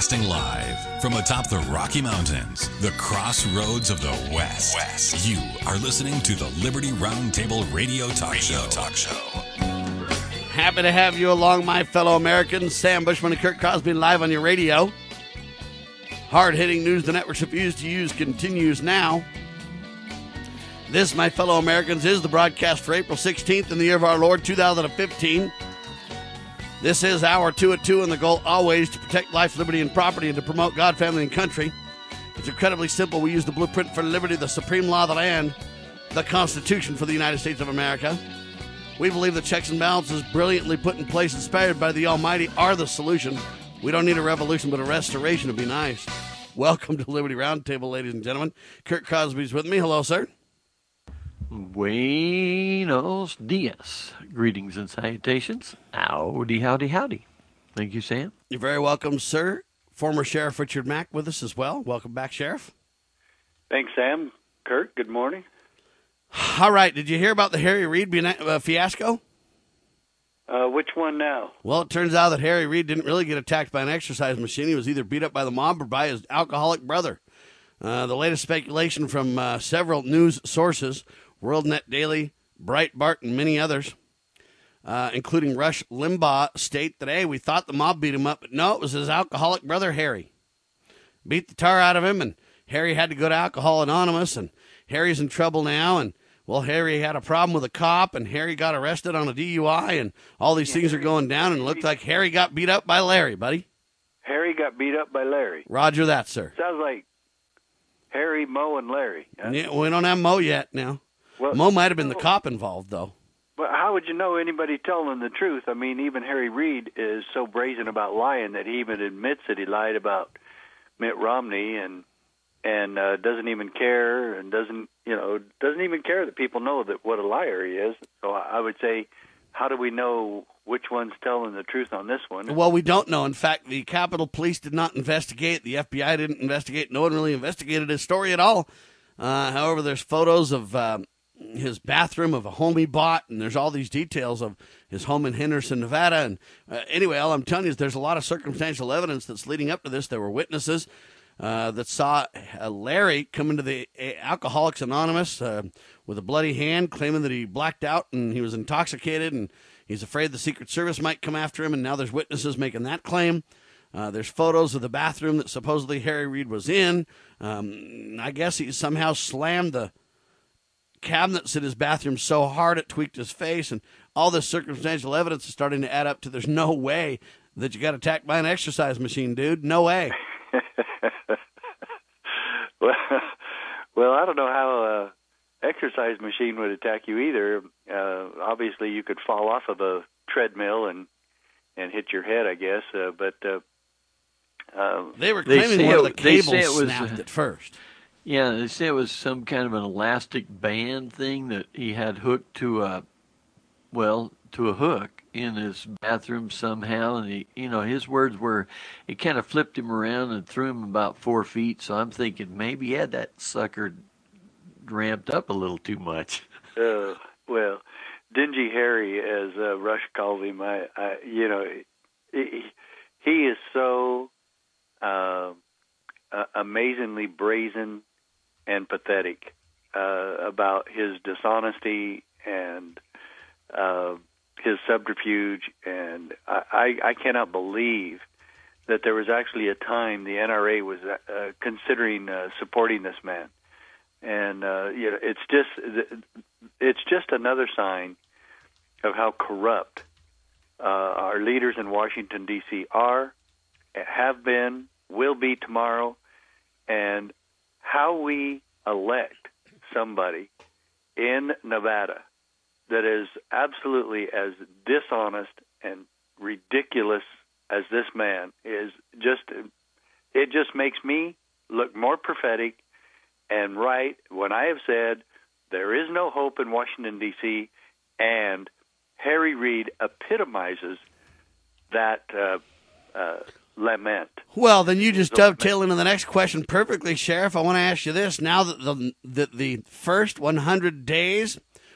Broadcasting live from atop the Rocky Mountains, the crossroads of the West. You are listening to the Liberty Roundtable Radio Talk Show. Happy to have you along, my fellow Americans. Sam Bushman and Kurt Crosby live on your radio. Hard-hitting news the networks refuse to use continues now. This, my fellow Americans, is the broadcast for April 16th in the year of our Lord, 2015. This is Hour 2 at 2, and the goal always to protect life, liberty, and property, and to promote God, family, and country. It's incredibly simple. We use the blueprint for liberty, the supreme law of the land, the Constitution for the United States of America. We believe the checks and balances brilliantly put in place, inspired by the Almighty, are the solution. We don't need a revolution, but a restoration would be nice. Welcome to Liberty Roundtable, ladies and gentlemen. Kurt Crosby's with me. Hello, sir. Buenos dias. Greetings and salutations. Howdy, howdy, howdy. Thank you, Sam. You're very welcome, sir. Former Sheriff Richard Mack with us as well. Welcome back, Sheriff. Thanks, Sam. Kurt, good morning. All right. Did you hear about the Harry Reid fiasco? Which one now? Well, it turns out that Harry Reid didn't really get attacked by an exercise machine. He was either beat up by the mob or by his alcoholic brother. The latest speculation from several news sources, WorldNet Daily, Breitbart, and many others, including Rush Limbaugh, state that, hey, we thought the mob beat him up, but no, it was his alcoholic brother, Harry. Beat the tar out of him, and Harry had to go to Alcohol Anonymous, and Harry's in trouble now, and, well, Harry had a problem with a cop, and Harry got arrested on a DUI, and all these things are going down, and it looked like Harry got beat up by Larry, buddy. Harry got beat up by Larry. Roger that, sir. Sounds like Harry, Mo, and Larry. Yeah, we don't have Mo yet now. Well, Mo might have been the cop involved, though. But how would you know anybody telling the truth? I mean, even Harry Reid is so brazen about lying that he even admits that he lied about Mitt Romney and doesn't even care and doesn't even care that people know that what a liar he is. So I would say, how do we know which one's telling the truth on this one? Well, we don't know. In fact, the Capitol Police did not investigate. The FBI didn't investigate. No one really investigated his story at all. However, there's photos of his bathroom of a home he bought, and there's all these details of his home in Henderson, Nevada. And anyway, all I'm telling you is there's a lot of circumstantial evidence that's leading up to this. There were witnesses that saw Larry come into the Alcoholics Anonymous with a bloody hand, claiming that he blacked out and he was intoxicated, and he's afraid the Secret Service might come after him, and now there's witnesses making that claim. There's photos of the bathroom that supposedly Harry Reid was in. I guess he somehow slammed the cabinets in his bathroom so hard it tweaked his face, and all this circumstantial evidence is starting to add up to there's no way that you got attacked by an exercise machine, dude. No way. Well, I don't know how an exercise machine would attack you either. Obviously, you could fall off of a treadmill and hit your head, I guess. But they were claiming one of the cables snapped at first. Yeah, they say it was some kind of an elastic band thing that he had hooked to a hook in his bathroom somehow, and his words were, it kind of flipped him around and threw him about 4 feet. So I'm thinking maybe he had that sucker ramped up a little too much. Well, Dingy Harry, as Rush calls him, he is so amazingly brazen and pathetic about his dishonesty and his subterfuge, and I cannot believe that there was actually a time the NRA was considering supporting this man, and it's just another sign of how corrupt our leaders in Washington D.C. are, have been, will be tomorrow, and how we elect somebody in Nevada that is absolutely as dishonest and ridiculous as this man is. It just makes me look more prophetic and right when I have said there is no hope in Washington, D.C., and Harry Reid epitomizes that lament. Well, then you just dovetail into the next question perfectly, Sheriff. I want to ask you this. Now that the first 100 days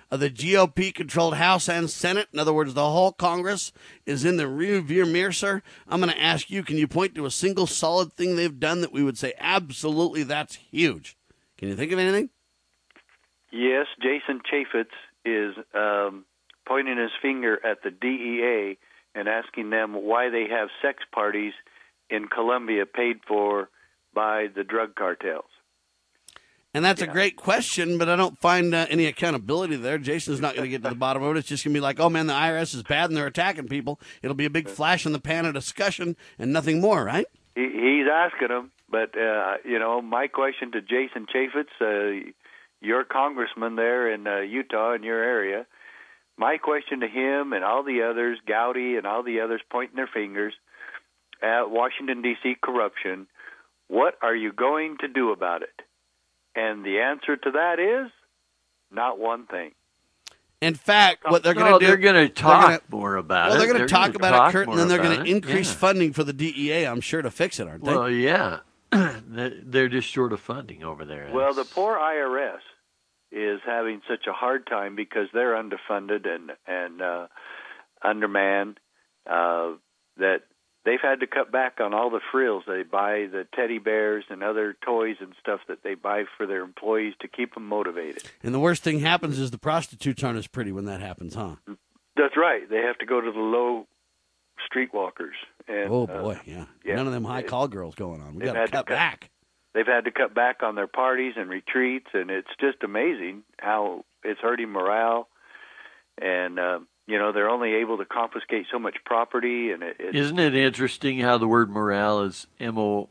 The GOP-controlled House and Senate, in other words, the whole Congress, is in the rearview mirror, sir. I'm going to ask you, can you point to a single solid thing they've done that we would say, absolutely, that's huge? Can you think of anything? Yes, Jason Chaffetz is pointing his finger at the DEA and asking them why they have sex parties in Colombia paid for by the drug cartels. And that's a great question, but I don't find any accountability there. Jason's not going to get to the bottom of it. It's just going to be like, oh, man, the IRS is bad and they're attacking people. It'll be a big flash in the pan of discussion and nothing more, right? He's asking them, but, my question to Jason Chaffetz, your congressman there in Utah in your area, my question to him and all the others, Gowdy and all the others pointing their fingers at Washington, D.C. corruption, what are you going to do about it? And the answer to that is not one thing. In fact, what they're going to do... they're going to talk more about it. Well, they're going to talk about it, Kurt, and then they're going to increase funding for the DEA, I'm sure, to fix it, aren't they? Well, yeah. They're just short of funding over there. Well, the poor IRS is having such a hard time because they're underfunded and undermanned that they've had to cut back on all the frills. They buy the teddy bears and other toys and stuff that they buy for their employees to keep them motivated. And the worst thing happens is the prostitutes aren't as pretty when that happens, huh? That's right. They have to go to the low streetwalkers. And, oh, boy, yeah. None of them high call girls going on. We got to cut back. They've had to cut back on their parties and retreats, and it's just amazing how it's hurting morale. And, they're only able to confiscate so much property. And Isn't it interesting how the word morale is morale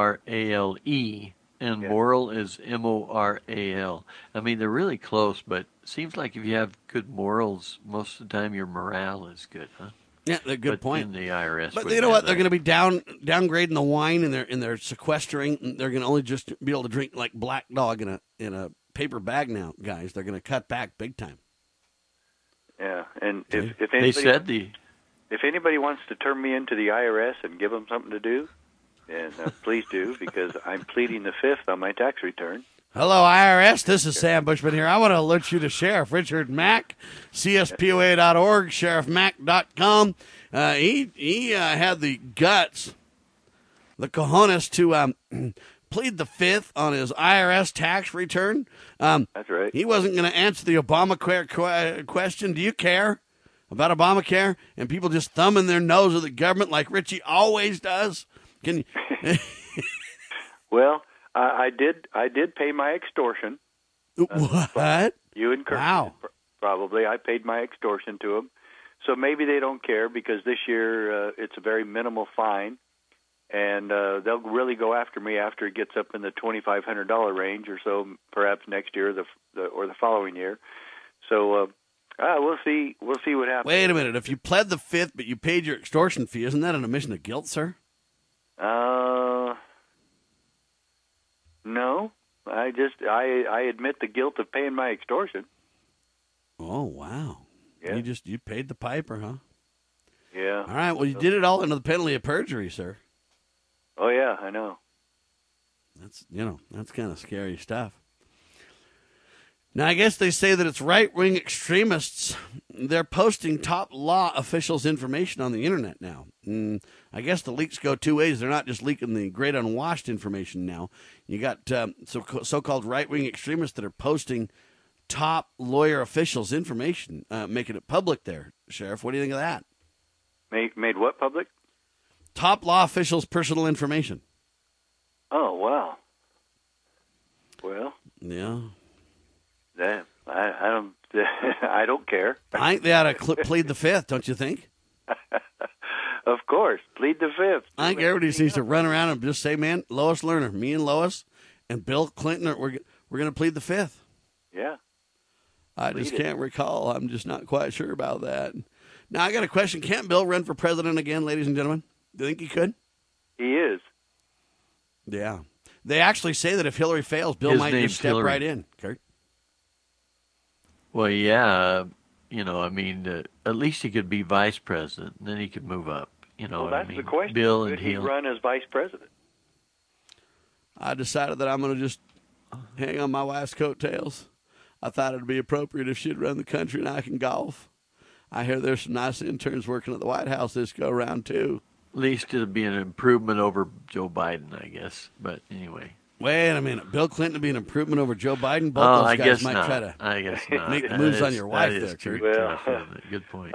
and moral is moral? I mean, they're really close, but it seems like if you have good morals, most of the time your morale is good, huh? Yeah, they're good point. In the IRS, but you know what? They're going to be downgrading the wine, and they're sequestering. They're going to only just be able to drink like Black Dog in a paper bag now, guys. They're going to cut back big time. Yeah, and if anybody wants to turn me into the IRS and give them something to do, and please do, because I'm pleading the fifth on my tax return. Hello, IRS. This is Sam Bushman here. I want to alert you to Sheriff Richard Mack, CSPOA.org, SheriffMack.com. He had the guts, the cojones to plead the fifth on his IRS tax return. That's right. He wasn't going to answer the Obamacare question. Do you care about Obamacare? And people just thumbing their nose at the government like Richie always does? Can you? Well, I did pay my extortion. What? You and Kurt. Wow. Probably. I paid my extortion to them. So maybe they don't care because this year it's a very minimal fine. And they'll really go after me after it gets up in the $2,500 range or so, perhaps next year or the following year. So we'll see. We'll see what happens. Wait a minute. If you pled the fifth but you paid your extortion fee, isn't that an admission of guilt, sir? No. I admit the guilt of paying my extortion. Oh, wow. Yeah. You paid the piper, huh? Yeah. All right. Well, you did it all under the penalty of perjury, sir. Oh, yeah, I know. That's kind of scary stuff. Now, I guess they say that it's right-wing extremists. They're posting top law officials' information on the internet now. I guess the leaks go two ways. They're not just leaking the great unwashed information now. You got so-called right-wing extremists that are posting top lawyer officials' information, making it public there. Sheriff, what do you think of that? Made what public? Top law officials' personal information. Oh, wow. Well. Yeah. I don't. I don't care. I think they ought to plead the fifth, don't you think? Of course, plead the fifth. I think everybody just needs to run around and just say, "Man, Lois Lerner, me and Lois, and Bill Clinton, we're going to plead the fifth." Yeah. I just can't recall. I'm just not quite sure about that. Now I got a question: can't Bill run for president again, ladies and gentlemen? Do you think he could? He is. Yeah. They actually say that if Hillary fails, Bill might just step right in. Kurt. Well, yeah, at least he could be vice president, and then he could move up. That's the question. Bill could and he run as vice president? I decided that I'm going to just hang on my wife's coattails. I thought it'd be appropriate if she'd run the country and I can golf. I hear there's some nice interns working at the White House this go around too. At least it'll be an improvement over Joe Biden, I guess. But anyway. Wait a minute. Bill Clinton would be an improvement over Joe Biden? Both those guys might try to I guess not. make moves on your wife there, Kurt. Well, good point.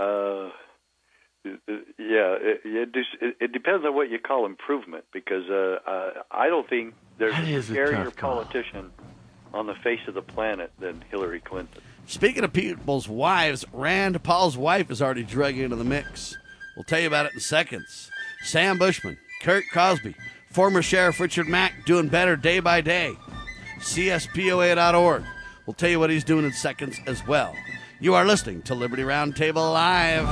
It depends on what you call improvement, because I don't think there's a scarier politician on the face of the planet than Hillary Clinton. Speaking of people's wives, Rand Paul's wife is already drug into the mix. We'll tell you about it in seconds. Sam Bushman, Kurt Crosby, former Sheriff Richard Mack doing better day by day. CSPOA.org. We'll tell you what he's doing in seconds as well. You are listening to Liberty Roundtable Live.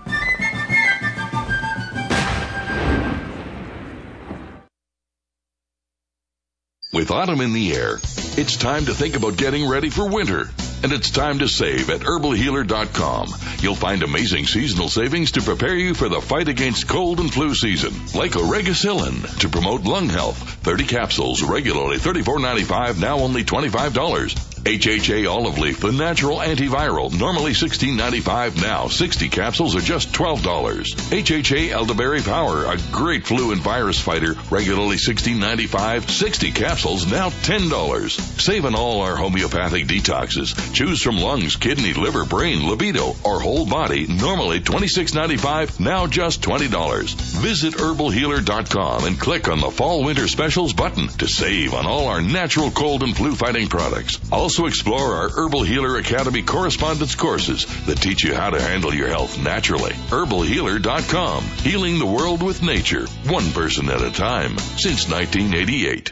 With autumn in the air, it's time to think about getting ready for winter. And it's time to save at herbalhealer.com. You'll find amazing seasonal savings to prepare you for the fight against cold and flu season. Like Oregacillin to promote lung health. 30 capsules, regularly $34.95, now only $25. HHA Olive Leaf, the natural antiviral, normally $16.95, now 60 capsules are just $12. HHA Elderberry Power, a great flu and virus fighter, regularly $16.95, 60 capsules, now $10. Save on all our homeopathic detoxes. Choose from lungs, kidney, liver, brain, libido, or whole body, normally $26.95, now just $20. Visit herbalhealer.com and click on the Fall Winter Specials button to save on all our natural cold and flu fighting products. Also explore our Herbal Healer Academy correspondence courses that teach you how to handle your health naturally. herbalhealer.com, healing the world with nature, one person at a time, since 1988.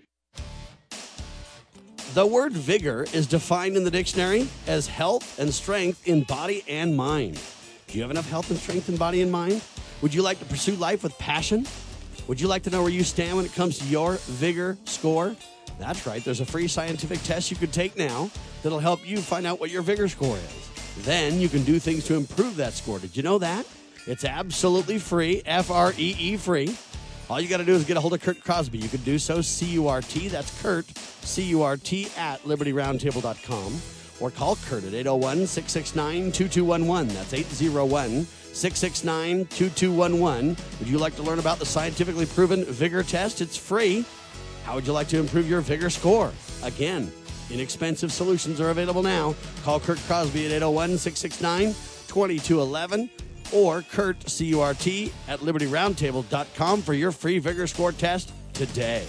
The word vigor is defined in the dictionary as health and strength in body and mind. Do you have enough health and strength in body and mind? Would you like to pursue life with passion? Would you like to know where you stand when it comes to your vigor score? That's right. There's a free scientific test you could take now that'll help you find out what your vigor score is. Then you can do things to improve that score. Did you know that? It's absolutely free, Free free. All you got to do is get a hold of Kurt Crosby. You can do so, C-U-R-T, that's Kurt, C-U-R-T, at LibertyRoundtable.com. Or call Kurt at 801-669-2211. That's 801-669-2211. Would you like to learn about the scientifically proven vigor test? It's free. How would you like to improve your vigor score? Again, inexpensive solutions are available now. Call Kurt Crosby at 801-669-2211. Or Kurt, C-U-R-T, at LibertyRoundtable.com for your free vigor score test today.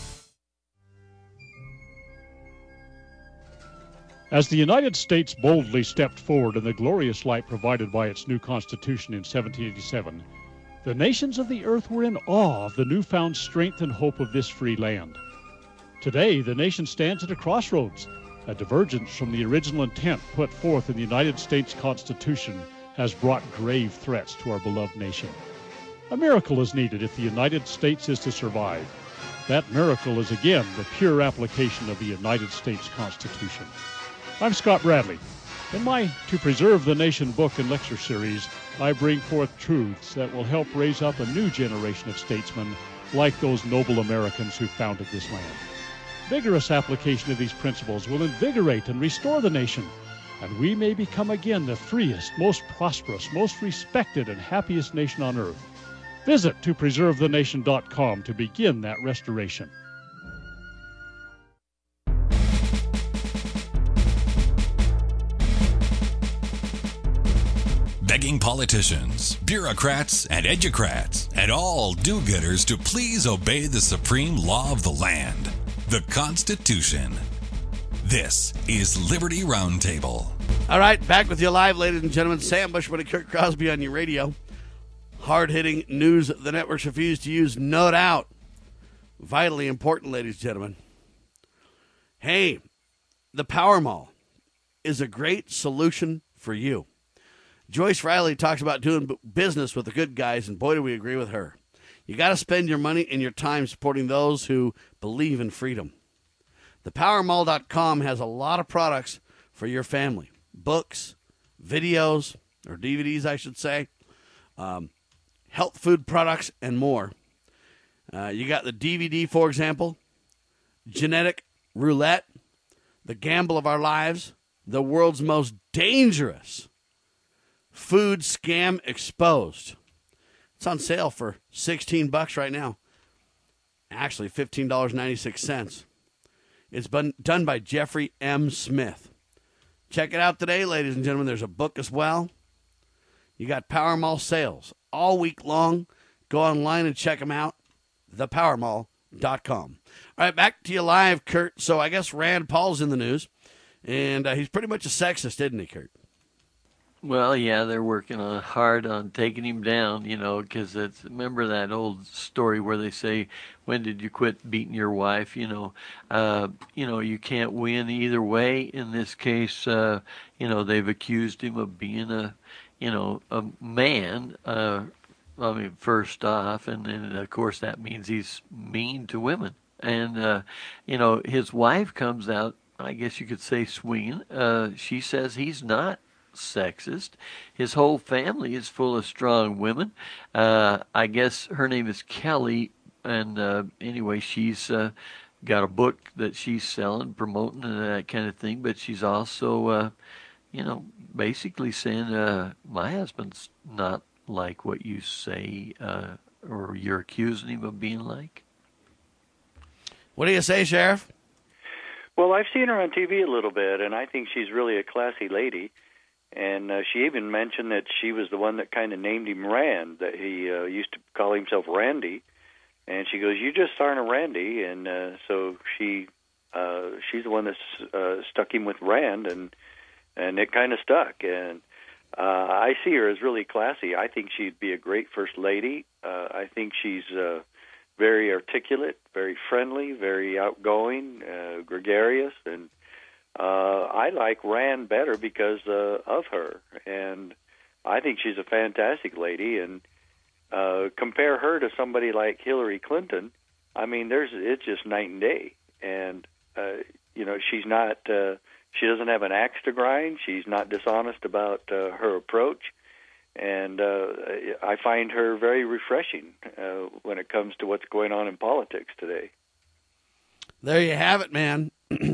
As the United States boldly stepped forward in the glorious light provided by its new Constitution in 1787, the nations of the earth were in awe of the newfound strength and hope of this free land. Today, the nation stands at a crossroads. A divergence from the original intent put forth in the United States Constitution has brought grave threats to our beloved nation. A miracle is needed if the United States is to survive. That miracle is again the pure application of the United States Constitution. I'm Scott Bradley. In my To Preserve the Nation book and lecture series, I bring forth truths that will help raise up a new generation of statesmen like those noble Americans who founded this land. Vigorous application of these principles will invigorate and restore the nation, and we may become again the freest, most prosperous, most respected, and happiest nation on earth. Visit topreservethenation.com to begin that restoration. Begging politicians, bureaucrats, and educrats, and all do-gooders to please obey the supreme law of the land, the Constitution. This is Liberty Roundtable. All right, back with you live, ladies and gentlemen. Sam Bushman and Kurt Crosby on your radio. Hard-hitting news the networks refuse to use, no doubt. Vitally important, ladies and gentlemen. Hey, the Power Mall is a great solution for you. Joyce Riley talks about doing business with the good guys, and boy, do we agree with her. You got to spend your money and your time supporting those who believe in freedom. ThePowerMall.com has a lot of products for your family. Books, videos, or DVDs, I should say, health food products, and more. You got the DVD, for example, Genetic Roulette, The gamble of our lives, the world's most dangerous food scam exposed. It's on sale for $16 right now. Actually, $15.96. It's been done by Jeffrey M. Smith. Check it out today, ladies and gentlemen. There's a book as well. You got Powermall sales all week long. Go online and check them out. thepowermall.com. All right, back to you live, Kurt. So I guess Rand Paul's in the news, and he's pretty much a sexist, isn't he, Kurt? Well, yeah, they're working hard on taking him down, because remember that old story where they say, when did you quit beating your wife? You can't win either way. In this case, they've accused him of being a man, first off, and then, of course, that means he's mean to women. And, his wife comes out, I guess you could say, swinging. She says he's not sexist. His whole family is full of strong women. I guess her name is Kelly, and anyway, she's got a book that she's selling, promoting, and that kind of thing, but she's also, basically saying, my husband's not like what you say, or you're accusing him of being like. What do you say, Sheriff? Well, I've seen her on TV a little bit, and I think she's really a classy lady. And she even mentioned that she was the one that kind of named him Rand, that he used to call himself Randy. And she goes, "You just aren't a Randy." And so she's the one that stuck him with Rand, and it kind of stuck. And I see her as really classy. I think she'd be a great first lady. I think she's very articulate, very friendly, very outgoing, gregarious, and I like Rand better because of her, and I think she's a fantastic lady. And compare her to somebody like Hillary Clinton. I mean, it's just night and day. And she's not. She doesn't have an axe to grind. She's not dishonest about her approach, and I find her very refreshing when it comes to what's going on in politics today. There you have it, man.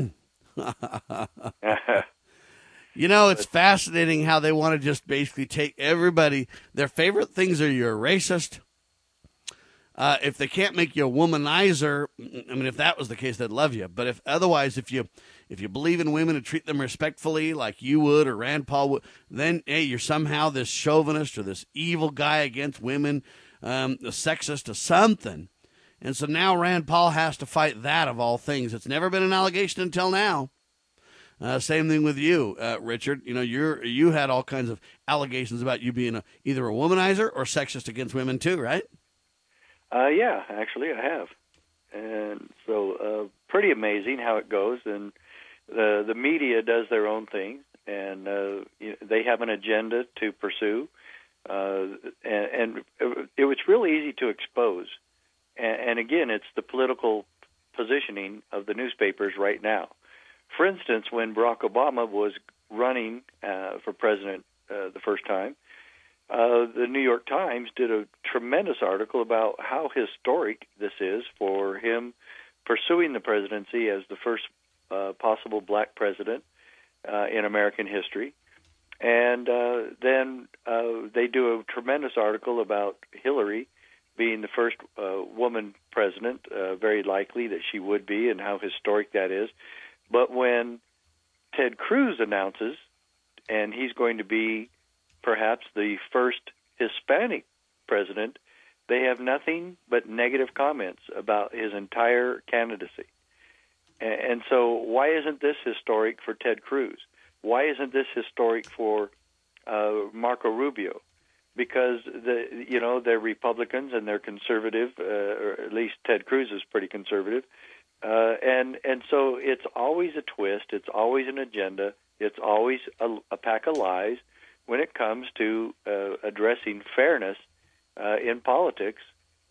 It's fascinating how they want to just basically take everybody. Their favorite things are you're a racist. If they can't make you a womanizer, I mean, if that was the case, they'd love you. But if you believe in women and treat them respectfully like you would or Rand Paul would, then, hey, you're somehow this chauvinist or this evil guy against women, a sexist or something. And so now Rand Paul has to fight that of all things. It's never been an allegation until now. Same thing with you, Richard. You had all kinds of allegations about you being either a womanizer or sexist against women too, right? Yeah, actually I have. And so pretty amazing how it goes. And the media does their own thing, and they have an agenda to pursue. And it was really easy to expose. And again, it's the political positioning of the newspapers right now. For instance, when Barack Obama was running for president the first time, the New York Times did a tremendous article about how historic this is for him pursuing the presidency as the first possible black president in American history. And then they do a tremendous article about Hillary being the first woman president, very likely that she would be, and how historic that is. But when Ted Cruz announces, and he's going to be perhaps the first Hispanic president, they have nothing but negative comments about his entire candidacy. And so why isn't this historic for Ted Cruz? Why isn't this historic for Marco Rubio? Because they're Republicans and they're conservative, or at least Ted Cruz is pretty conservative, and so it's always a twist, it's always an agenda, it's always a pack of lies when it comes to addressing fairness in politics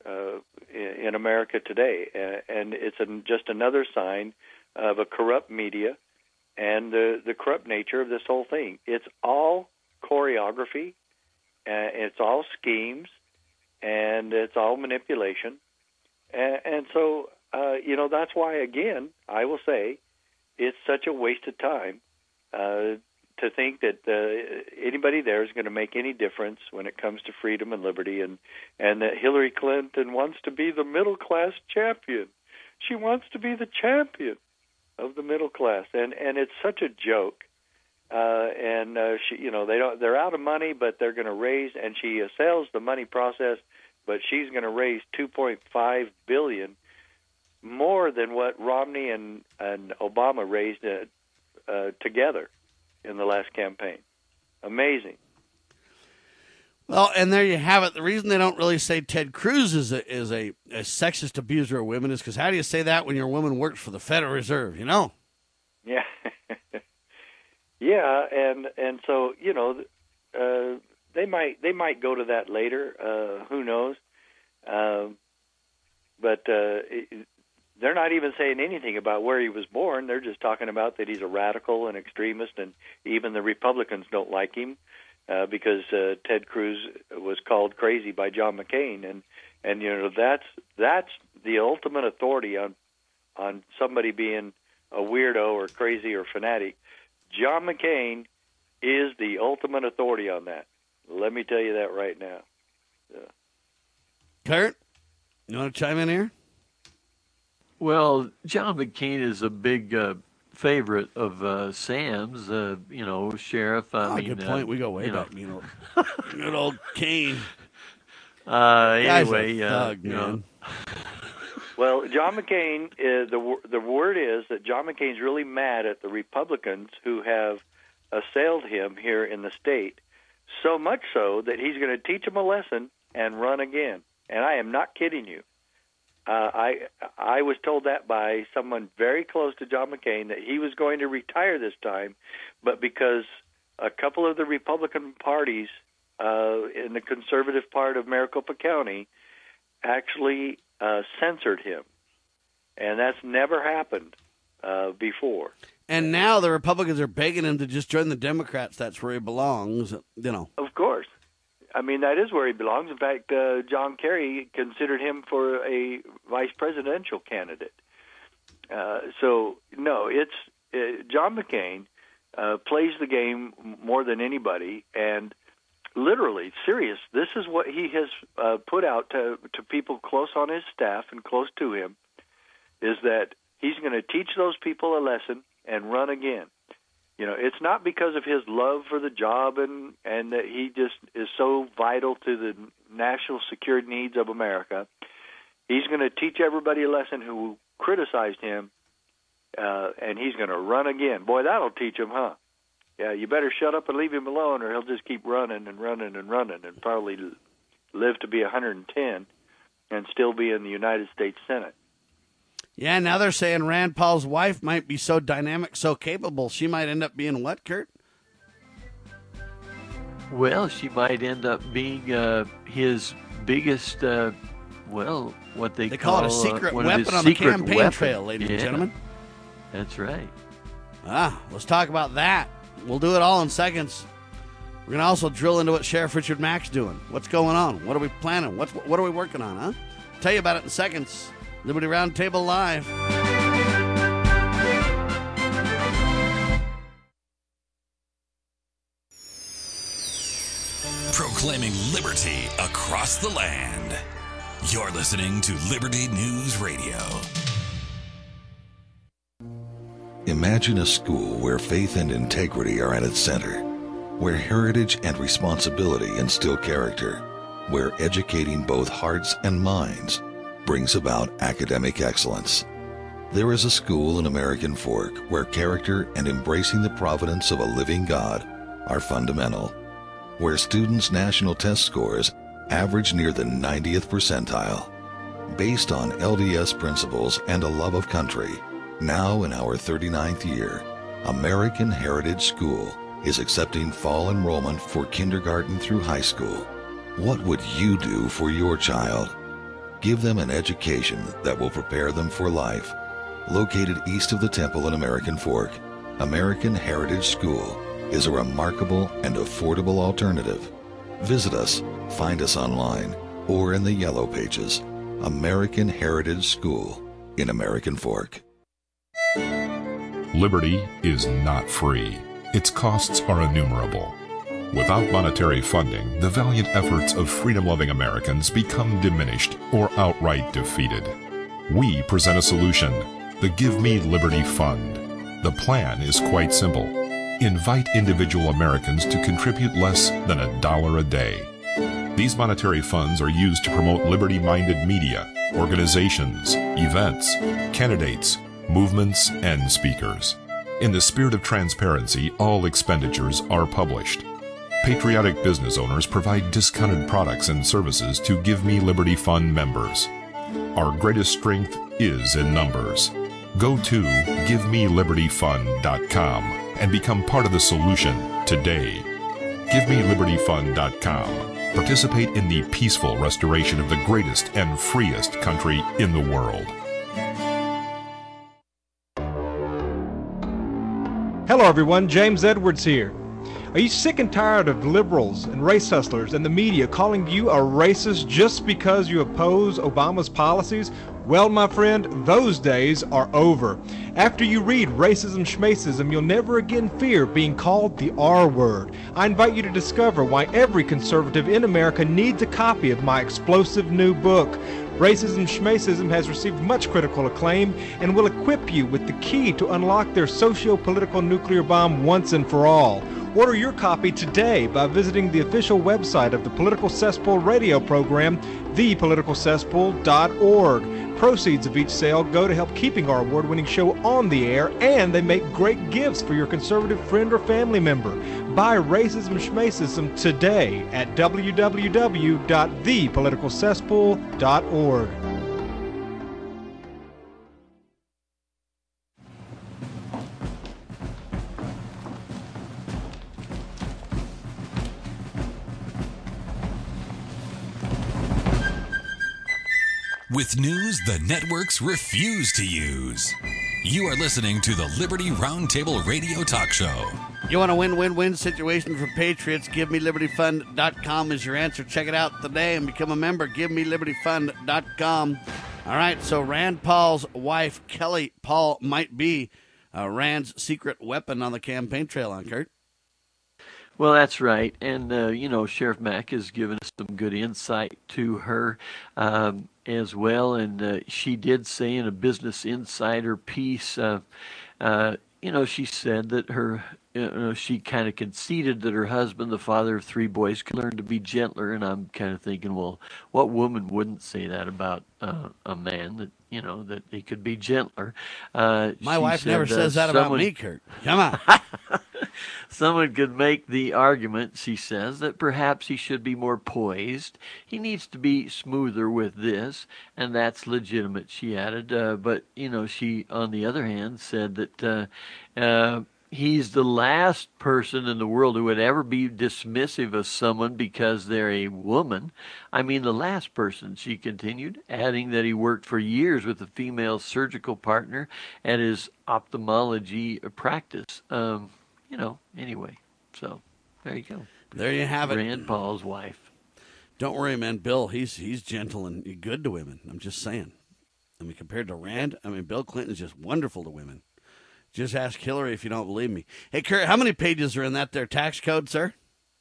in America today, and it's just another sign of a corrupt media and the corrupt nature of this whole thing. It's all choreography. It's all schemes, and it's all manipulation. And so, that's why, again, I will say, it's such a waste of time to think that anybody there is going to make any difference when it comes to freedom and liberty, and that Hillary Clinton wants to be the middle class champion. She wants to be the champion of the middle class, and it's such a joke. She, they're out of money, but they're going to raise, and she sells the money process, but she's going to raise $2.5 billion, more than what Romney and Obama raised together in the last campaign. Amazing. Well, and there you have it. The reason they don't really say Ted Cruz is a sexist abuser of women is because how do you say that when your woman works for the Federal Reserve, you know? Yeah. Yeah, and so, they might go to that later, who knows? But they're not even saying anything about where he was born. They're just talking about that he's a radical and extremist, and even the Republicans don't like him because Ted Cruz was called crazy by John McCain, and that's the ultimate authority on somebody being a weirdo or crazy or fanatic. John McCain is the ultimate authority on that. Let me tell you that right now. Kurt, you want to chime in here? Well, John McCain is a big favorite of Sam's, sheriff. Good point. We go way back. Good old Kane. Anyway, thug, man. Well, John McCain, the word is that John McCain's really mad at the Republicans who have assailed him here in the state, so much so that he's going to teach them a lesson and run again. And I am not kidding you. I was told that by someone very close to John McCain that he was going to retire this time, but because a couple of the Republican parties in the conservative part of Maricopa County actually censored him, and that's never happened before. And now the Republicans are begging him to just join the Democrats. That's where he belongs, Of course. I mean, that is where he belongs. In fact, John Kerry considered him for a vice presidential candidate. So, no, it's John McCain plays the game more than anybody, and literally, serious. This is what he has put out to people close on his staff and close to him, is that he's going to teach those people a lesson and run again. It's not because of his love for the job and that he just is so vital to the national security needs of America. He's going to teach everybody a lesson who criticized him, and he's going to run again. Boy, that'll teach him, huh? Yeah, you better shut up and leave him alone, or he'll just keep running and running and running and probably live to be 110 and still be in the United States Senate. Yeah, now they're saying Rand Paul's wife might be so dynamic, so capable, she might end up being what, Kurt? Well, she might end up being his biggest, what they call it a secret weapon on the campaign trail, ladies and gentlemen. That's right. Let's talk about that. We'll do it all in seconds. We're going to also drill into what Sheriff Richard Mack's doing. What's going on? What are we planning? What are we working on, huh? Tell you about it in seconds. Liberty Roundtable Live. Proclaiming liberty across the land. You're listening to Liberty News Radio. Imagine a school where faith and integrity are at its center, where heritage and responsibility instill character, where educating both hearts and minds brings about academic excellence. There is a school in American Fork where character and embracing the providence of a living God are fundamental, where students' national test scores average near the 90th percentile. Based on LDS principles and a love of country, now in our 39th year, American Heritage School is accepting fall enrollment for kindergarten through high school. What would you do for your child? Give them an education that will prepare them for life. Located east of the Temple in American Fork, American Heritage School is a remarkable and affordable alternative. Visit us, find us online, or in the Yellow Pages. American Heritage School in American Fork. Liberty is not free. Its costs are innumerable. Without monetary funding, the valiant efforts of freedom-loving Americans become diminished or outright defeated. We present a solution, the Give Me Liberty Fund. The plan is quite simple. Invite individual Americans to contribute less than $1 a day. These monetary funds are used to promote liberty-minded media, organizations, events, candidates, movements, and speakers. In the spirit of transparency, all expenditures are published. Patriotic business owners provide discounted products and services to Give Me Liberty Fund members. Our greatest strength is in numbers. Go to GiveMeLibertyFund.com and become part of the solution today. GiveMeLibertyFund.com. Participate in the peaceful restoration of the greatest and freest country in the world. Hello everyone, James Edwards here. Are you sick and tired of liberals and race hustlers and the media calling you a racist just because you oppose Obama's policies? Well, my friend, those days are over. After you read Racism Schmacism, you'll never again fear being called the R word. I invite you to discover why every conservative in America needs a copy of my explosive new book. Racism Schmacism has received much critical acclaim and will equip you with the key to unlock their socio-political nuclear bomb once and for all. Order your copy today by visiting the official website of the Political Cesspool radio program, thepoliticalcesspool.org. Proceeds of each sale go to help keeping our award-winning show on the air, and they make great gifts for your conservative friend or family member. Buy Racism Schmacism today at www.thepoliticalcesspool.org. With news the networks refuse to use. You are listening to the Liberty Roundtable Radio Talk Show. You want a win-win-win situation for Patriots? GiveMeLibertyFund.com is your answer. Check it out today and become a member. GiveMeLibertyFund.com. All right, so Rand Paul's wife, Kelly Paul, might be Rand's secret weapon on the campaign trail, huh, Kurt? Well, that's right. And, Sheriff Mack has given us some good insight to her as well. And she did say in a Business Insider piece, she said that she kind of conceded that her husband, the father of 3 boys, could learn to be gentler. And I'm kind of thinking, well, what woman wouldn't say that about a man, that that he could be gentler? My wife never says that about me, Kurt. Come on. Someone could make the argument, she says, that perhaps he should be more poised. He needs to be smoother with this, and that's legitimate, she added. But she, on the other hand, said that he's the last person in the world who would ever be dismissive of someone because they're a woman. I mean, the last person, she continued, adding that he worked for years with a female surgical partner at his ophthalmology practice. Anyway, so there you go. There you have it. Rand Paul's wife. Don't worry, man. Bill, he's gentle and good to women. I'm just saying. I mean, compared to Rand, Bill Clinton's just wonderful to women. Just ask Hillary if you don't believe me. Hey, Kurt, how many pages are in that there tax code, sir?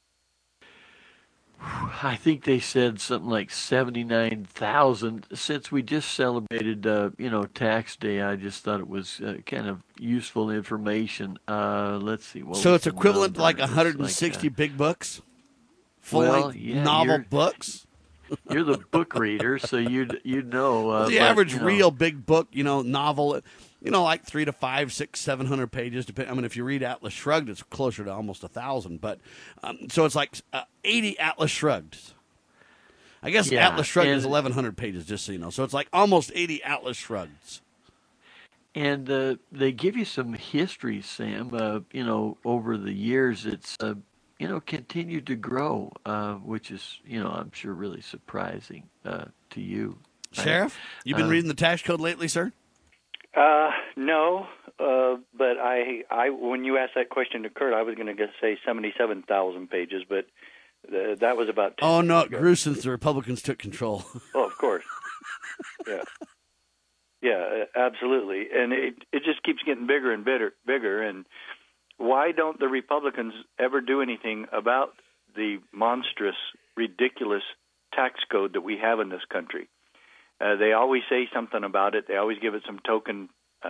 I think they said something like 79,000. Since we just celebrated, Tax Day, I just thought it was kind of useful information. Let's see. So it's equivalent to like 160 big books? Full-length novel books? You're the book reader, so you'd know. The average real big book, novel, like 300 to 500, 600, 700 pages. If you read Atlas Shrugged, it's closer to almost 1,000. But so it's like 80 Atlas Shrugged. I guess Atlas Shrugged is 1,100 pages, just so you know. So it's like almost 80 Atlas Shrugged. And they give you some history, Sam. Over the years, it's continued to grow, which is I'm sure really surprising to you, Sheriff. You've been reading the tax code lately, sir? No, but I when you asked that question to Kurt, I was going to say 77,000 pages, but that was about 10 Oh, no, it years ago. grew since the Republicans took control. Oh, of course. Yeah. Yeah, absolutely. And it just keeps getting bigger and bigger. And why don't the Republicans ever do anything about the monstrous, ridiculous tax code that we have in this country? They always say something about it. They always give it some token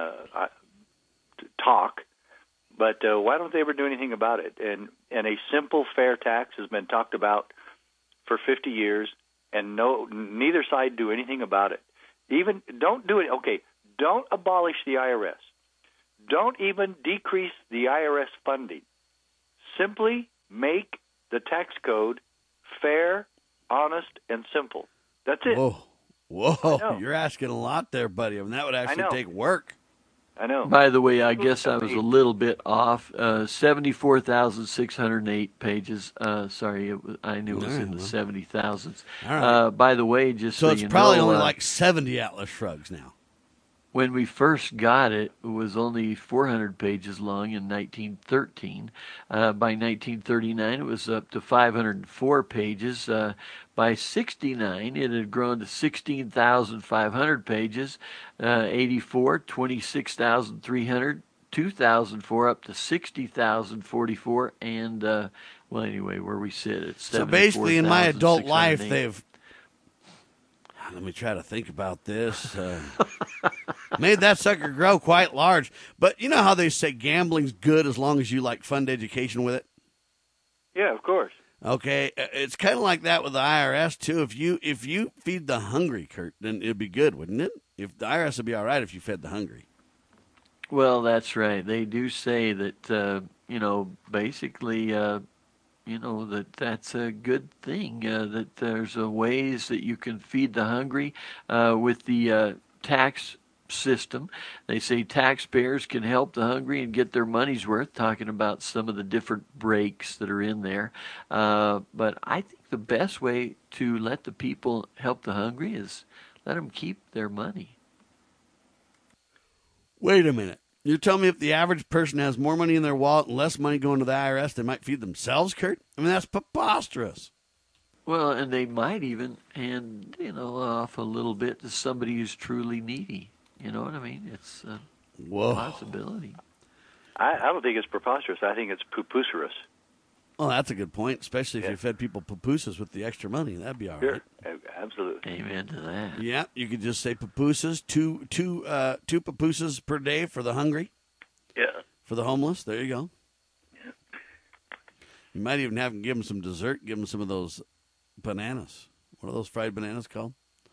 talk. But why don't they ever do anything about it? And a simple, fair tax has been talked about for 50 years, and neither side do anything about it. Even don't do it. Okay, don't abolish the IRS. Don't even decrease the IRS funding. Simply make the tax code fair, honest, and simple. That's it. Whoa, you're asking a lot there, buddy. I mean, that would actually take work. I know. By the way, I guess I was a little bit off. 74,608 pages. Sorry, I knew it was in the 70,000s. Right. By the way, just so so it's you probably know, only like 70 Atlas Shrugs now. When we first got it, it was only 400 pages long in 1913. By 1939, it was up to 504 pages. By 69, it had grown to 16,500 pages. 84, 26,300. 2004 up to 60,044. And, well, anyway, where we sit, it's So basically, in my adult life, they've... Let me try to think about this. Made that sucker grow quite large. But you know how they say gambling's good as long as you fund education with it? Yeah, of course. Okay, it's kind of like that with the IRS too. If you feed the hungry, Kurt, then it'd be good, wouldn't it? If the IRS would be all right if you fed the hungry. Well, that's right. They do say that basically. That's a good thing, that there's ways that you can feed the hungry with the tax system. They say taxpayers can help the hungry and get their money's worth, talking about some of the different breaks that are in there. But I think the best way to let the people help the hungry is let them keep their money. Wait a minute. You're telling me if the average person has more money in their wallet and less money going to the IRS, they might feed themselves, Kurt? I mean, that's preposterous. Well, and they might even hand, off a little bit to somebody who's truly needy. You know what I mean? It's a possibility. I don't think it's preposterous. I think it's pupusserous. Well, that's a good point, especially if you fed people pupusas with the extra money. That'd be all right. Absolutely. Amen to that. Yeah, you could just say pupusas, two pupusas per day for the hungry. Yeah. For the homeless. There you go. Yeah. You might even have them give them some dessert, give them some of those bananas. What are those fried bananas called?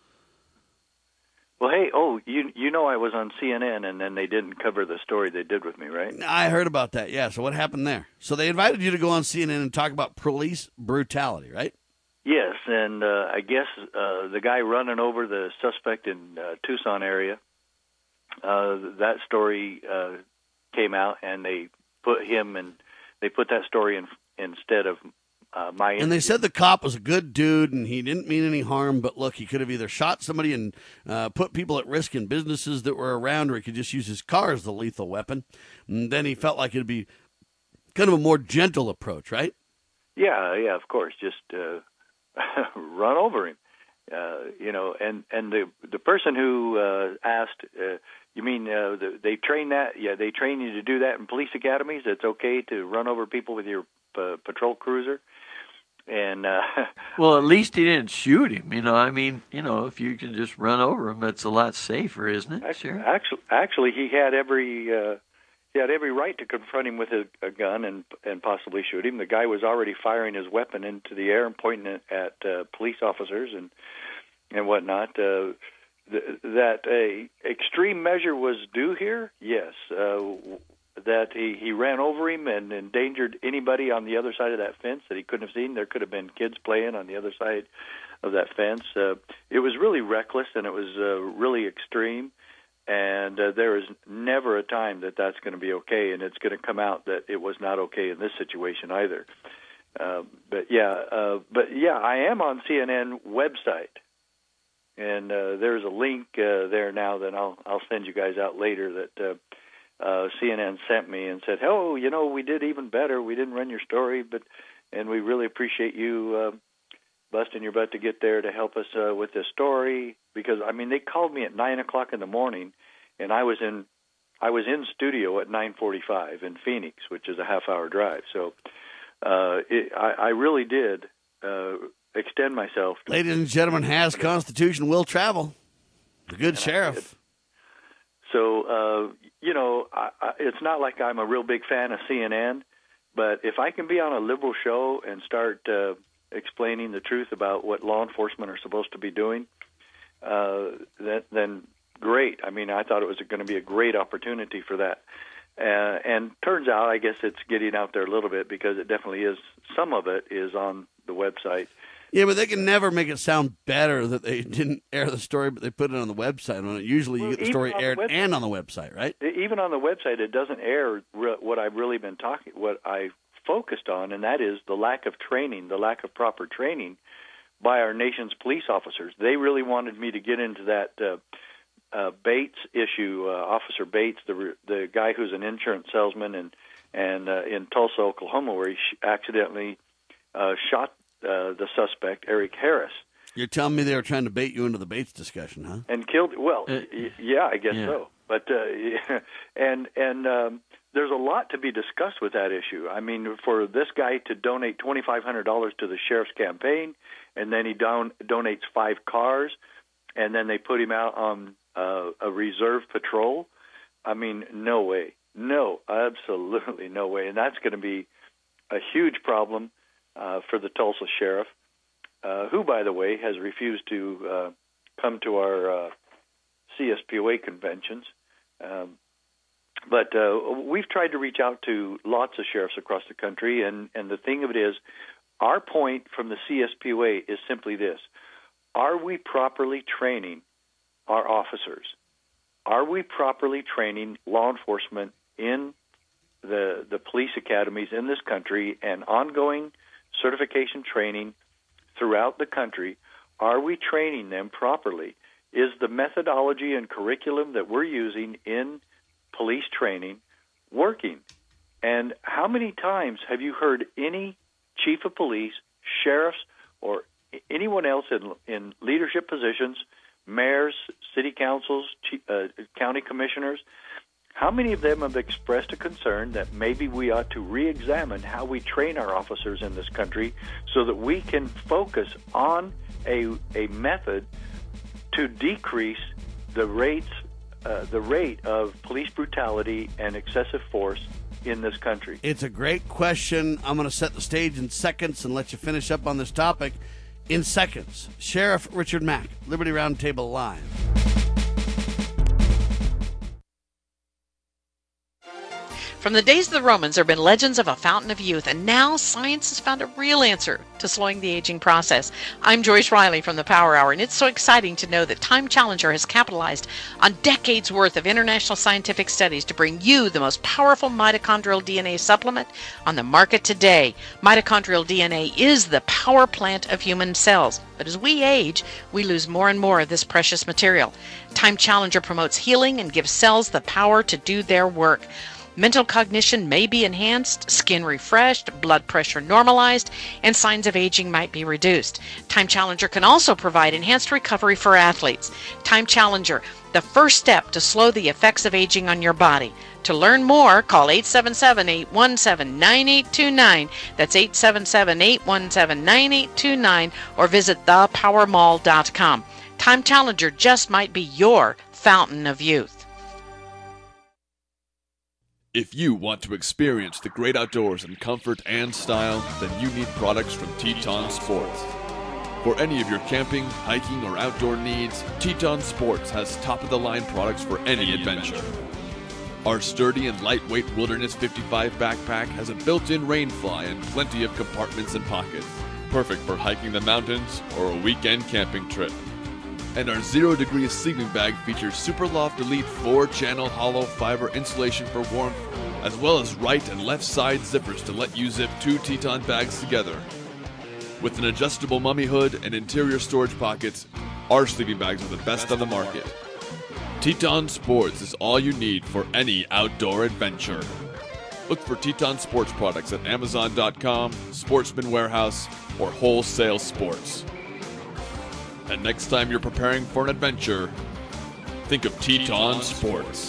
Well, hey, you know I was on CNN, and then they didn't cover the story they did with me, right? I heard about that, yeah. So what happened there? So they invited you to go on CNN and talk about police brutality, right? Yes, and I guess the guy running over the suspect in Tucson area, that story came out, and they put that story instead of my interview. And they said the cop was a good dude and he didn't mean any harm, but look, he could have either shot somebody and put people at risk in businesses that were around, or he could just use his car as the lethal weapon. And then he felt like it'd be kind of a more gentle approach, right? Yeah, of course. Just run over him. And the person who asked, you mean they train that? Yeah, they train you to do that in police academies. It's okay to run over people with your patrol cruiser. And well, at least he didn't shoot him. If you can just run over him, that's a lot safer, isn't it? Sure. Actually, he had every right to confront him with a gun and possibly shoot him. The guy was already firing his weapon into the air and pointing it at police officers and whatnot. That a extreme measure was due here. Yes. That he ran over him and endangered anybody on the other side of that fence that he couldn't have seen. There could have been kids playing on the other side of that fence. It was really reckless, and it was really extreme, and there is never a time that that's going to be okay, and it's going to come out that it was not okay in this situation either. But I am on CNN website, and there's a link there now that I'll send you guys out later that CNN sent me and said, we did even better. We didn't run your story, and we really appreciate you. busting your butt to get there to help us with this story. Because, I mean, they called me at 9 o'clock in the morning, and I was in studio at 9:45 in Phoenix, which is a half-hour drive. So I really did extend myself. Ladies and gentlemen, has Constitution will travel. The good sheriff. So, it's not like I'm a real big fan of CNN, but if I can be on a liberal show and start explaining the truth about what law enforcement are supposed to be doing, then great. I mean, I thought it was going to be a great opportunity for that. And turns out, I guess it's getting out there a little bit, because it definitely is. Some of it is on the website. Yeah, but they can never make it sound better that they didn't air the story, but they put it on the website. Usually you get the story aired and on the website, right? Even on the website, it doesn't air what I've really been what I focused on, and that is the lack of training, the lack of proper training by our nation's police officers. They really wanted me to get into that Bates issue, Officer Bates, the guy who's an insurance salesman and in Tulsa, Oklahoma, where he accidentally shot the suspect, Eric Harris. You're telling me they were trying to bait you into the Bates discussion, huh? And killed. Well, yeah, I guess so. But and there's a lot to be discussed with that issue. I mean, for this guy to donate $2,500 to the sheriff's campaign, and then he donates 5 cars, and then they put him out on a reserve patrol. I mean, no way. No, absolutely no way. And that's going to be a huge problem for the Tulsa sheriff, who, by the way, has refused to come to our CSPOA conventions. But we've tried to reach out to lots of sheriffs across the country, and the thing of it is, our point from the CSPOA is simply this. Are we properly training our officers? Are we properly training law enforcement in the police academies in this country and ongoing certification training throughout the country? Are we training them properly? Is the methodology and curriculum that we're using in police training working? And how many times have you heard any chief of police, sheriffs, or anyone else in leadership positions, mayors, city councils, county commissioners, how many of them have expressed a concern that maybe we ought to re-examine how we train our officers in this country so that we can focus on a method to decrease the rate of police brutality and excessive force in this country? It's a great question. I'm going to set the stage in seconds and let you finish up on this topic in seconds. Sheriff Richard Mack, Liberty Roundtable Live. From the days of the Romans, there have been legends of a fountain of youth, and now science has found a real answer to slowing the aging process. I'm Joyce Riley from the Power Hour, and it's so exciting to know that Time Challenger has capitalized on decades worth of international scientific studies to bring you the most powerful mitochondrial DNA supplement on the market today. Mitochondrial DNA is the power plant of human cells, but as we age, we lose more and more of this precious material. Time Challenger promotes healing and gives cells the power to do their work. Mental cognition may be enhanced, skin refreshed, blood pressure normalized, and signs of aging might be reduced. Time Challenger can also provide enhanced recovery for athletes. Time Challenger, the first step to slow the effects of aging on your body. To learn more, call 877-817-9829. That's 877-817-9829, or visit thepowermall.com. Time Challenger just might be your fountain of youth. If you want to experience the great outdoors in comfort and style, then you need products from Teton Sports. For any of your camping, hiking, or outdoor needs, Teton Sports has top-of-the-line products for any adventure. Our sturdy and lightweight Wilderness 55 backpack has a built-in rain fly and plenty of compartments and pockets, perfect for hiking the mountains or a weekend camping trip. And our 0 Degrees sleeping bag features Superloft Elite 4-channel hollow fiber insulation for warmth, as well as right and left side zippers to let you zip 2 Teton bags together. With an adjustable mummy hood and interior storage pockets, our sleeping bags are the best on the market. Teton Sports is all you need for any outdoor adventure. Look for Teton Sports products at Amazon.com, Sportsman Warehouse, or Wholesale Sports. And next time you're preparing for an adventure, think of Teton Sports.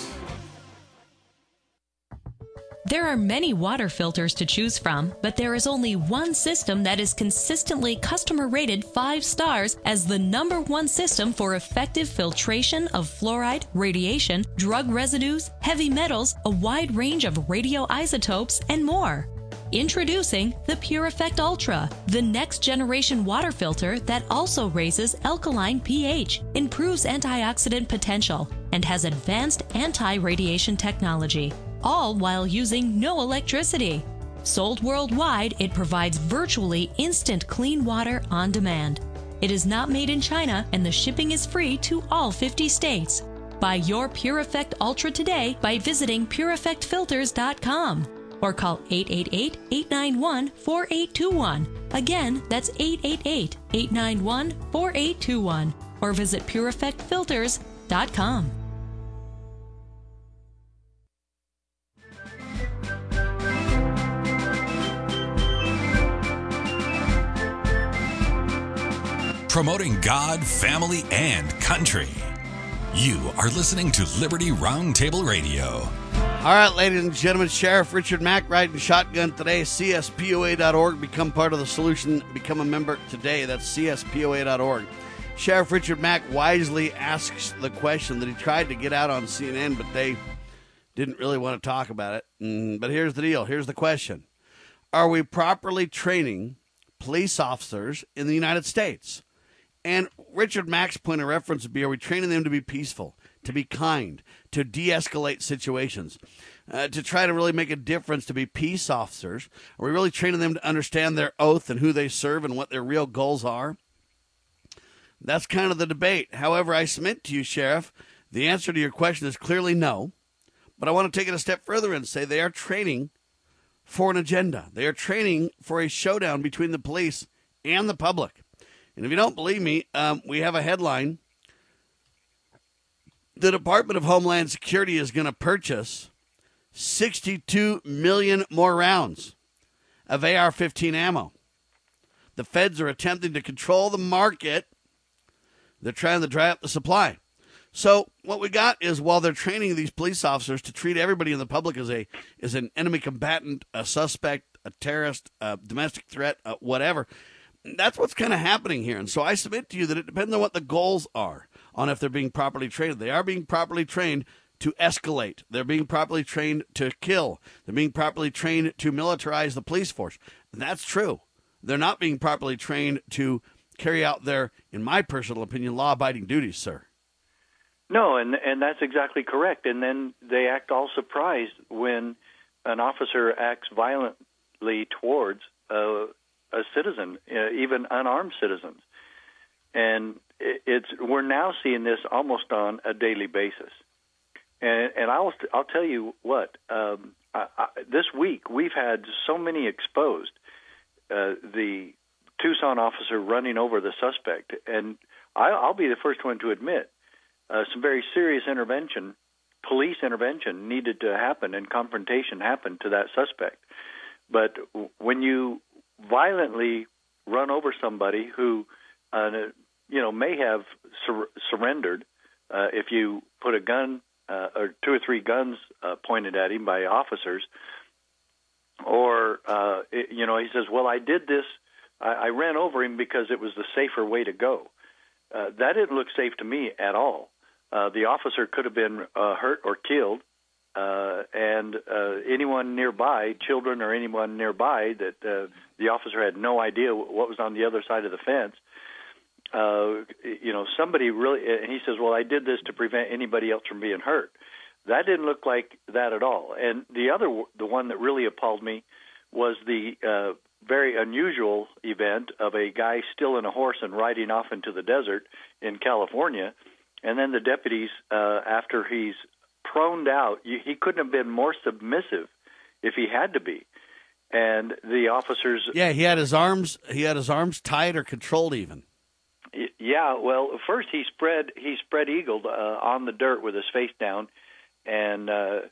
There are many water filters to choose from, but there is only one system that is consistently customer rated 5 stars as the #1 system for effective filtration of fluoride, radiation, drug residues, heavy metals, a wide range of radioisotopes, and more. Introducing the Pure Effect Ultra, the next generation water filter that also raises alkaline pH, improves antioxidant potential, and has advanced anti-radiation technology, all while using no electricity. Sold worldwide, it provides virtually instant clean water on demand. It is not made in China, and the shipping is free to all 50 states. Buy your Pure Effect Ultra today by visiting PureEffectFilters.com. or call 888-891-4821. Again, that's 888-891-4821. Or visit PureEffectFilters.com. Promoting God, family, and country. You are listening to Liberty Roundtable Radio. All right, ladies and gentlemen, Sheriff Richard Mack riding shotgun today. CSPOA.org. Become part of the solution. Become a member today. That's CSPOA.org. Sheriff Richard Mack wisely asks the question that he tried to get out on CNN, but they didn't really want to talk about it. But here's the deal. Here's the question. Are we properly training police officers in the United States? And Richard Mack's point of reference would be, are we training them to be peaceful, to be kind, to de-escalate situations, to try to really make a difference, to be peace officers? Are we really training them to understand their oath and who they serve and what their real goals are? That's kind of the debate. However, I submit to you, Sheriff, the answer to your question is clearly no. But I want to take it a step further and say they are training for an agenda. They are training for a showdown between the police and the public. And if you don't believe me, we have a headline. The Department of Homeland Security is going to purchase 62 million more rounds of AR-15 ammo. The feds are attempting to control the market. They're trying to dry up the supply. So what we got is, while they're training these police officers to treat everybody in the public as an enemy combatant, a suspect, a terrorist, a domestic threat, whatever, that's what's kind of happening here. And so I submit to you that it depends on what the goals are, on if they're being properly trained. They are being properly trained to escalate. They're being properly trained to kill. They're being properly trained to militarize the police force. That's true. They're not being properly trained to carry out their, in my personal opinion, law-abiding duties, sir. No, and that's exactly correct. And then they act all surprised when an officer acts violently towards a citizen, even unarmed citizens. And we're now seeing this almost on a daily basis. And I'll tell you what, this week we've had so many exposed. The Tucson officer running over the suspect, and I'll be the first one to admit some very serious intervention, police intervention, needed to happen, and confrontation happened to that suspect. But when you violently run over somebody who, may have surrendered, if you put a gun or 2 or 3 guns pointed at him by officers, or he says, "Well, I did this. I ran over him because it was the safer way to go." That didn't look safe to me at all. The officer could have been hurt or killed, and anyone nearby, children or anyone nearby, that the officer had no idea what was on the other side of the fence. Somebody really, and he says, "Well, I did this to prevent anybody else from being hurt." That didn't look like that at all. And the one that really appalled me was the very unusual event of a guy still in a horse and riding off into the desert in California. And then the deputies, after he's proned out, he couldn't have been more submissive if he had to be. And the officers, he had his arms tied or controlled even. Yeah, well, first he spread eagled on the dirt with his face down, and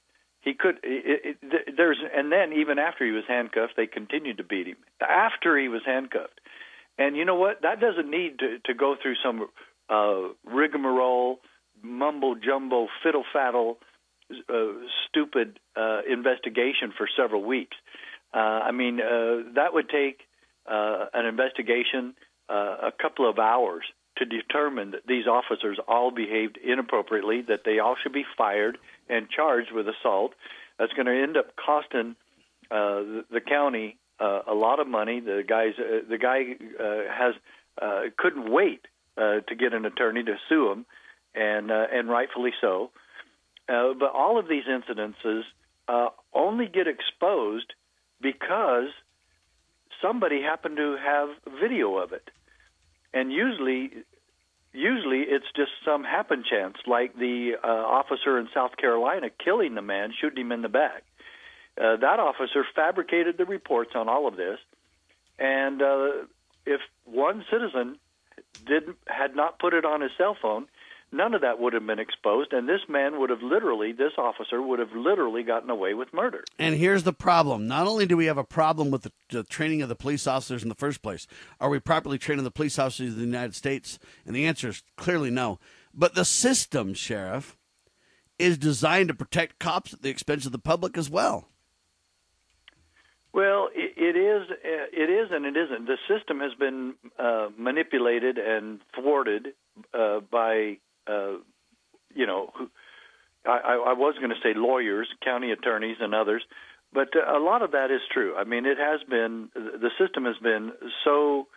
He could. And then even after he was handcuffed, they continued to beat him after he was handcuffed. And you know what? That doesn't need to go through some rigmarole, mumble jumbo, fiddle faddle, stupid investigation for several weeks. That would take an investigation a couple of hours to determine that these officers all behaved inappropriately, that they all should be fired and charged with assault. That's going to end up costing the county a lot of money. The guy couldn't wait to get an attorney to sue him, and rightfully so. But all of these incidences only get exposed because somebody happened to have video of it. And usually it's just some happen chance, like the officer in South Carolina killing the man, shooting him in the back. That officer fabricated the reports on all of this, and if one citizen had not put it on his cell phone, none of that would have been exposed, and this officer would have literally gotten away with murder. And here's the problem. Not only do we have a problem with the training of the police officers in the first place, are we properly training the police officers in the United States? And the answer is clearly no. But the system, Sheriff, is designed to protect cops at the expense of the public as well. Well, it is and it isn't. The system has been manipulated and thwarted by I was going to say lawyers, county attorneys, and others, but a lot of that is true. I mean, the system has been so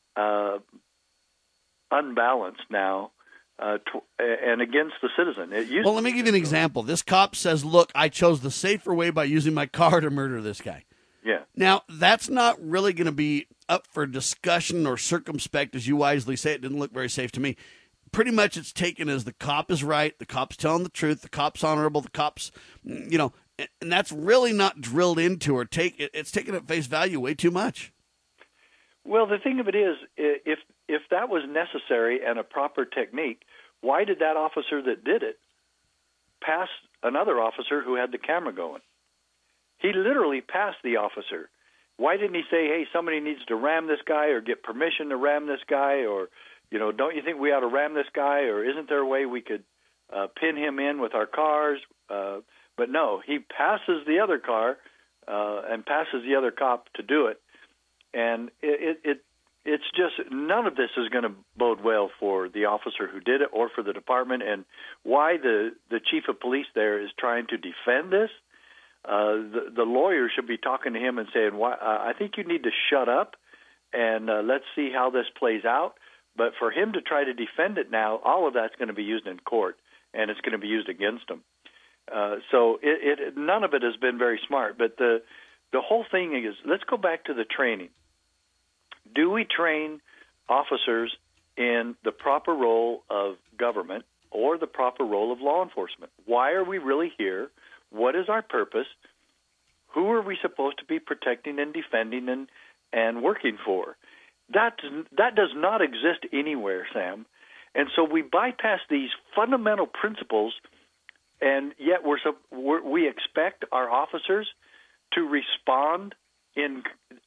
unbalanced now and against the citizen. Well, let me give you an example. This cop says, look, I chose the safer way by using my car to murder this guy. Yeah. Now, that's not really going to be up for discussion or circumspect, as you wisely say. It didn't look very safe to me. Pretty much it's taken as the cop is right, the cop's telling the truth, the cop's honorable, the cop's, and that's really not drilled into or it's taken at face value way too much. Well, the thing of it is, if that was necessary and a proper technique, why did that officer that did it pass another officer who had the camera going? He literally passed the officer. Why didn't he say, hey, somebody needs to ram this guy or get permission to ram this guy, or don't you think we ought to ram this guy, or isn't there a way we could pin him in with our cars? But no, he passes the other car and passes the other cop to do it. And it's just none of this is going to bode well for the officer who did it or for the department. And why the chief of police there is trying to defend this, the lawyer should be talking to him and saying, I think you need to shut up and let's see how this plays out. But for him to try to defend it now, all of that's going to be used in court, and it's going to be used against him. So none of it has been very smart. But the whole thing is, let's go back to the training. Do we train officers in the proper role of government or the proper role of law enforcement? Why are we really here? What is our purpose? Who are we supposed to be protecting and defending and working for? That does not exist anywhere, Sam. And so we bypass these fundamental principles, and yet we expect our officers to respond in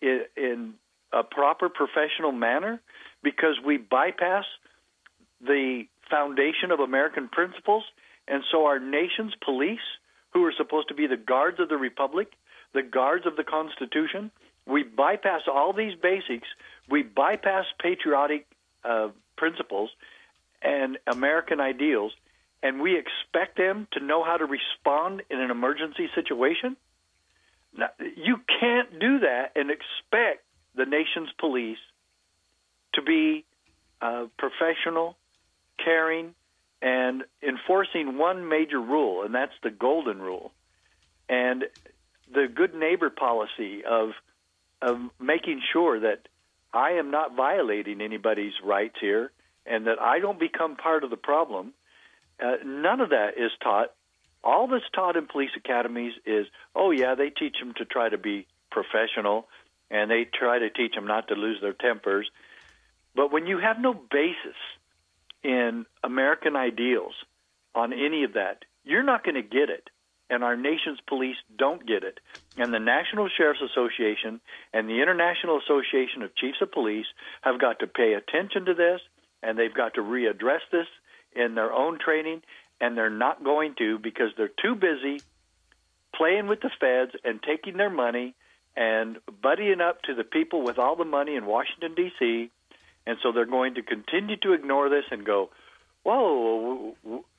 a proper professional manner because we bypass the foundation of American principles. And so our nation's police, who are supposed to be the guards of the Republic, the guards of the Constitution, we bypass all these basics. We bypass patriotic principles and American ideals, and we expect them to know how to respond in an emergency situation? Now, you can't do that and expect the nation's police to be professional, caring, and enforcing one major rule, and that's the golden rule. And the good neighbor policy of making sure that I am not violating anybody's rights here and that I don't become part of the problem. None of that is taught. All that's taught in police academies is, they teach them to try to be professional and they try to teach them not to lose their tempers. But when you have no basis in American ideals on any of that, you're not going to get it. and our nation's police don't get it. And the National Sheriff's Association and the International Association of Chiefs of Police have got to pay attention to this, and they've got to readdress this in their own training, and they're not going to because they're too busy playing with the feds and taking their money and buddying up to the people with all the money in Washington, D.C., and so they're going to continue to ignore this and go, whoa,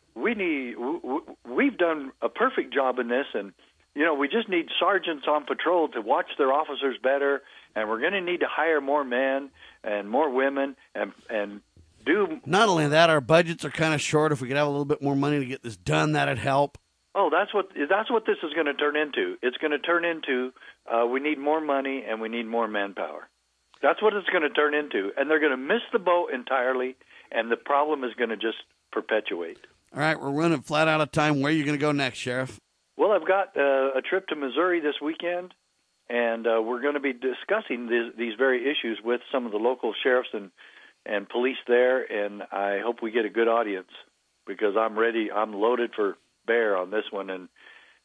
we've done a perfect job in this, and, we just need sergeants on patrol to watch their officers better, and we're going to need to hire more men and more women and do... Not only that, our budgets are kind of short. If we could have a little bit more money to get this done, that'd help. Oh, that's what this is going to turn into. It's going to turn into we need more money and we need more manpower. That's what it's going to turn into, and they're going to miss the boat entirely, and the problem is going to just perpetuate. All right, we're running flat out of time. Where are you going to go next, Sheriff? Well, I've got a trip to Missouri this weekend, and we're going to be discussing these very issues with some of the local sheriffs and police there, and I hope we get a good audience because I'm ready. I'm loaded for bear on this one, and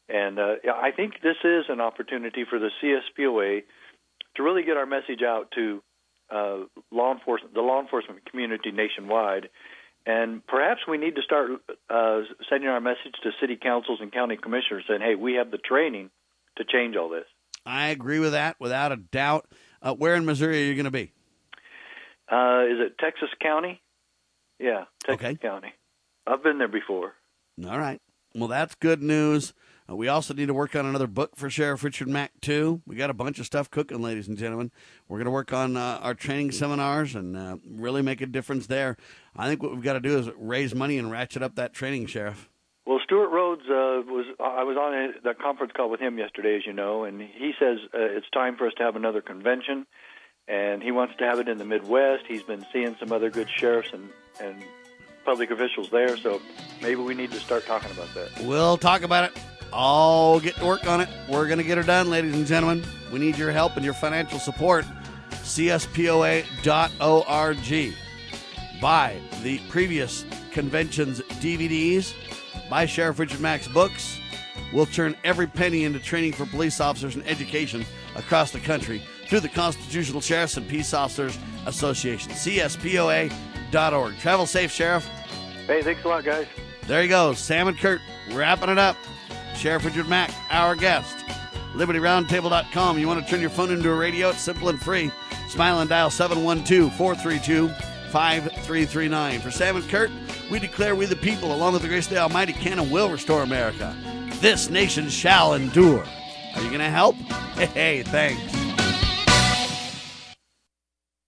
I think this is an opportunity for the CSPOA to really get our message out to the law enforcement community nationwide. And perhaps we need to start sending our message to city councils and county commissioners saying, hey, we have the training to change all this. I agree with that without a doubt. Where in Missouri are you going to be? Is it Texas County? Yeah, Texas County. I've been there before. All right. Well, that's good news. We also need to work on another book for Sheriff Richard Mack, too. We got a bunch of stuff cooking, ladies and gentlemen. We're going to work on our training seminars and really make a difference there. I think what we've got to do is raise money and ratchet up that training, Sheriff. Well, Stuart Rhodes, I was on the conference call with him yesterday, as you know, and he says it's time for us to have another convention, and he wants to have it in the Midwest. He's been seeing some other good sheriffs and public officials there, so maybe we need to start talking about that. We'll talk about it. I'll get to work on it. We're going to get her done, ladies and gentlemen. We need your help and your financial support. CSPOA.org. Buy the previous convention's DVDs. Buy Sheriff Richard Mack's books. We'll turn every penny into training for police officers and education across the country through the Constitutional Sheriffs and Peace Officers Association. CSPOA.org. Travel safe, Sheriff. Hey, thanks a lot, guys. There you go. Sam and Kurt wrapping it up. Sheriff Richard Mack, our guest. LibertyRoundtable.com. You want to turn your phone into a radio? It's simple and free. Smile and dial 712-432-5339. For Sam and Kurt, we declare we the people, along with the grace of the Almighty, can and will restore America. This nation shall endure. Are you going to help? Hey, thanks.